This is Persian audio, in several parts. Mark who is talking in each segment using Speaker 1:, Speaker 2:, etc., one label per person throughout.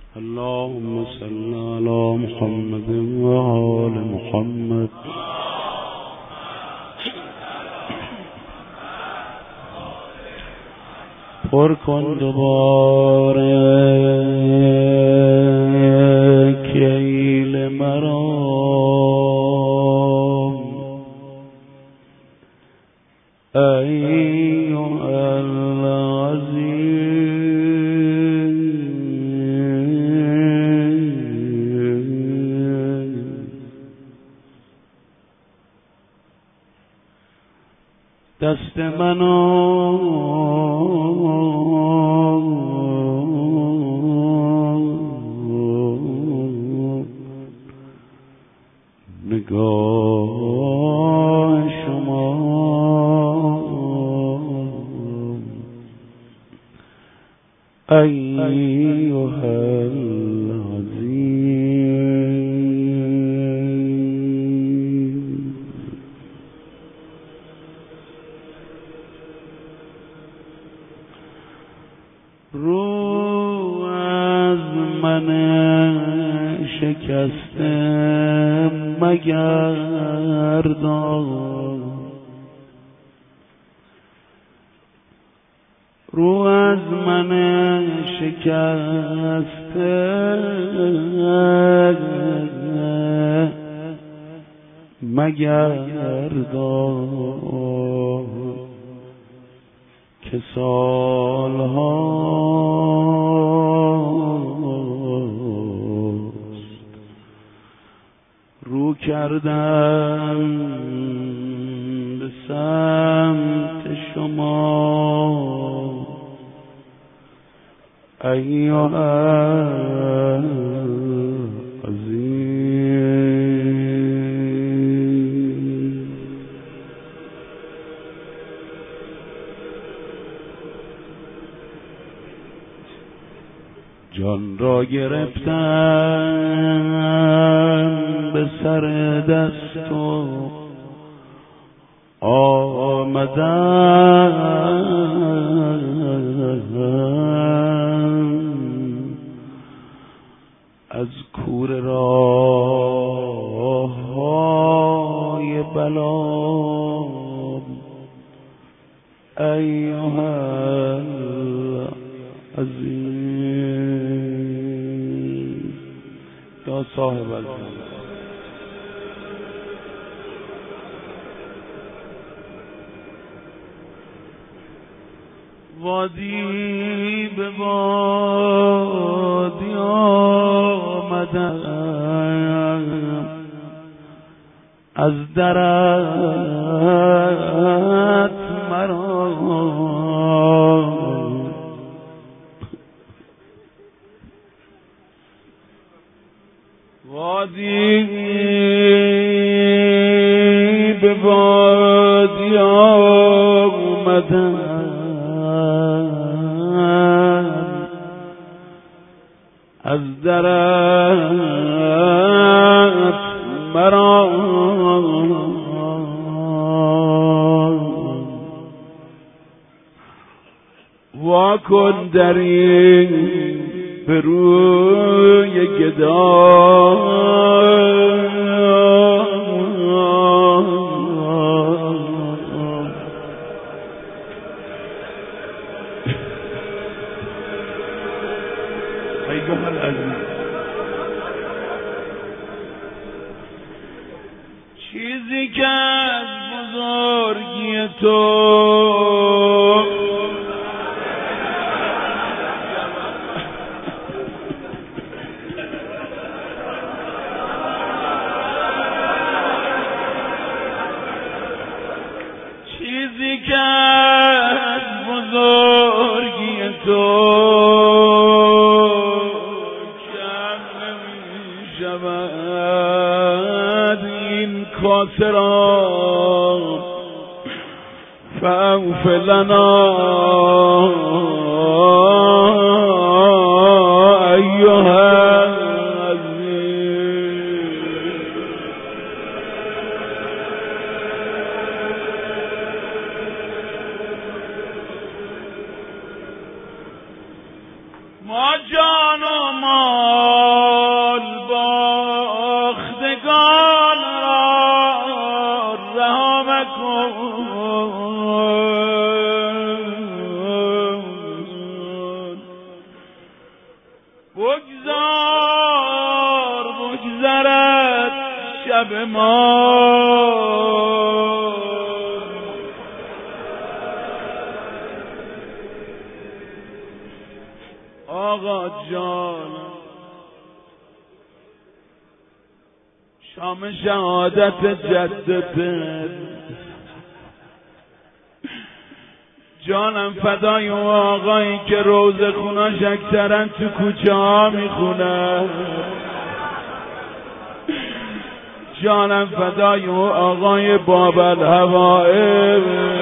Speaker 1: اللهم صل على محمد وآل محمد. پر کن دوباره کیل مرا، ایها العزیز. دست منو نگاه شما ایها العزیز. رو از من شکسته مگردان، رو از من شکسته مگردان، که سالهاست رو کردم به سمت شما ایها عزیز. جان را گرفتم به سر دست و آمدم از کور راه‌های بلا ایها العزیز. یا صاحب الجلال. وادی به وادی آمدم از درت مرا وادی به وادی آمدم از درت مرا واکن دری به روی گدای ایها العزیز. چیزی که از بزرگی تو کاسرا فاغفر لنا ایها العزیز. ما جان و مال باختگان را رها مکن بگذرد شب ما آقا جان شام شهادت جدت جانم فدای اون آقایی که روز خوناش اکثرا تو کوچه ها میخونه جانم فدای اون آقای بابل هوائه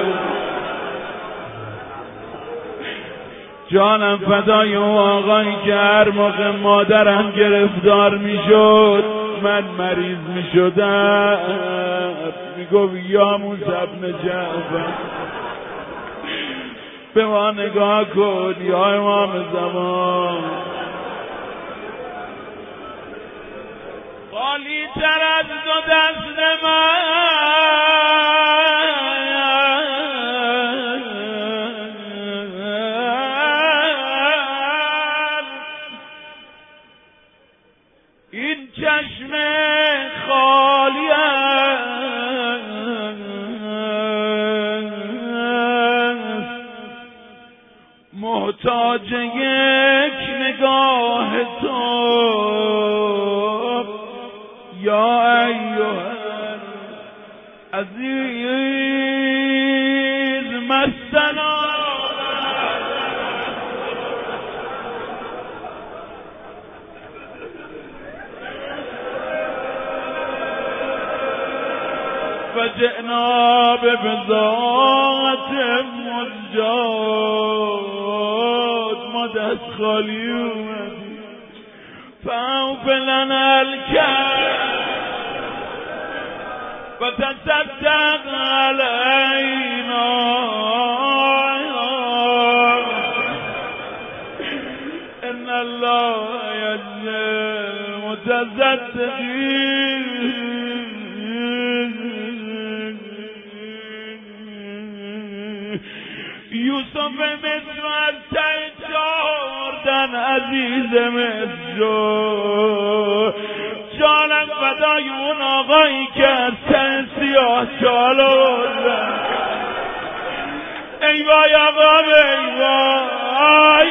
Speaker 1: جانم فدای اون آقایی که هر موقع مادرم گرفتار میشد من مریض میشدم میگفت یا موسی ابن جعفر به ما نگاه کن یا امام زمان خالی تر از دو دست این چشم خالی است محتاج یک نگاه تو یا ایها عزیز مستنا فجئنا ببضاعة مزجات ما دست خالی اومدیم فاوف لنا الكيل وتصدق علينا ان الله يجزي المتصدقين یوسف مصر از جردن عزیز مصر جانم فدای اون آقایی که از تن سیاه چال آوردن ای وای آقا ای وای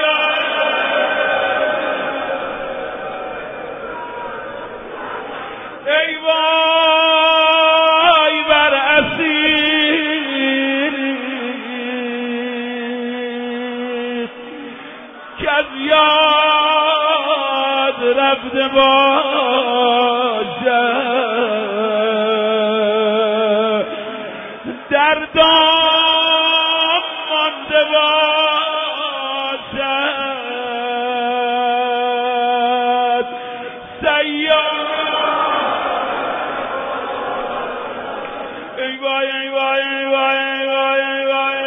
Speaker 1: ای وای بر اسیر که از یاد رفته باشد در دام مانده باشد سیاد ای وای ای وای ای وای ای وای ای وای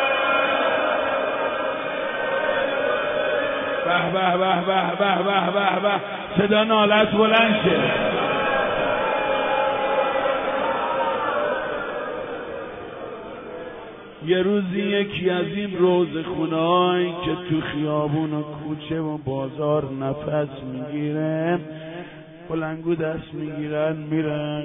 Speaker 1: به به به به به به به به صدا نالت بلند شه یه روزی یکی از این روزخونه‌هایی که تو خیابون و کوچه و بازار نفس میگیره بلنگو دست میگیرن میرن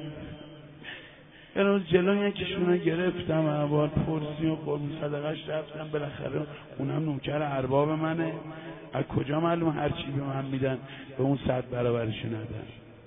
Speaker 1: یه روز جلوی یکیشونو گرفتم احوال پرسی و قربون صدقش رفتم بالاخره اونم نوکر ارباب منه از کجا معلوم هرچی به من میدن به اون 100 برابرشو ندن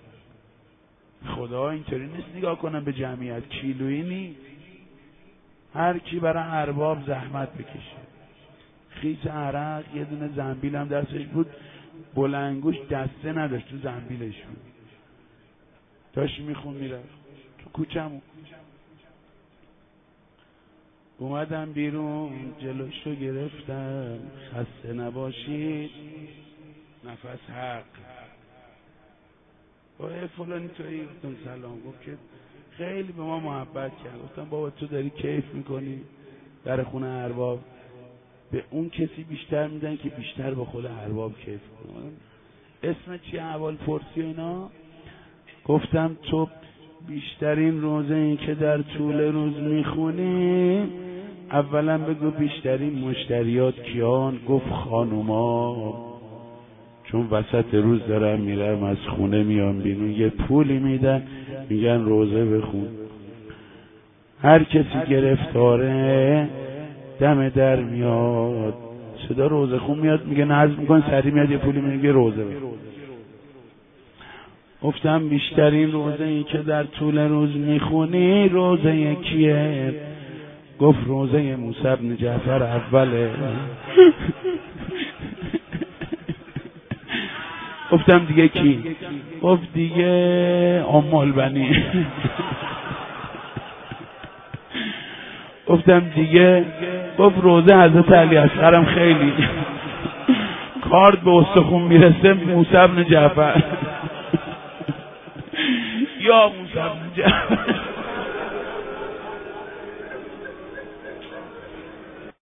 Speaker 1: خدا اینطوری نیست نگاه کنم به جمعیت کیلویی نیست هر کی برای ارباب زحمت بکشه خیس عرق یه دونه زنبیل هم دستش بود بلنگوش دسته نداشت تو زنبیلش بود داشت میخون میرفت تو کوچمون اومدم بیرون جلوش رو گرفتم خسته نباشید نفس حق فلانی تویی گفتم سلام گفت که خیلی به ما محبت کرد گفتم بابا تو داری کیف میکنی در خونه ارباب به اون کسی بیشتر میدن که بیشتر با خود ارباب کیف کنه. اسم چیه احوال پرسی اینا؟ گفتم تو بیشترین روزه این که در طول روز میخونی، اولا بگو بیشترین مشتریات کیان؟ گفت خانوما، چون وسط روز دارم میرم از خونه میام بیرون، یه پولی میدن میگن روزه بخون. هر کسی گرفتاره دم در میاد، صدا روزه خون میاد، میگه نظم میکن، سری میاد یه پولی میگه روزه بخون. گفتم بیشترین روزه این که در طول روز میخونی روزه یکیه؟ گفت روزه موسی بن جعفر اوله. گفتم دیگه کی؟ گفت دیگه ام البنی. گفتم دیگه؟ گفت روزه حضرت علی اصغرم خیلی کارد به استخون میرسه، موسی بن جعفر. یا موسی بن جعفر.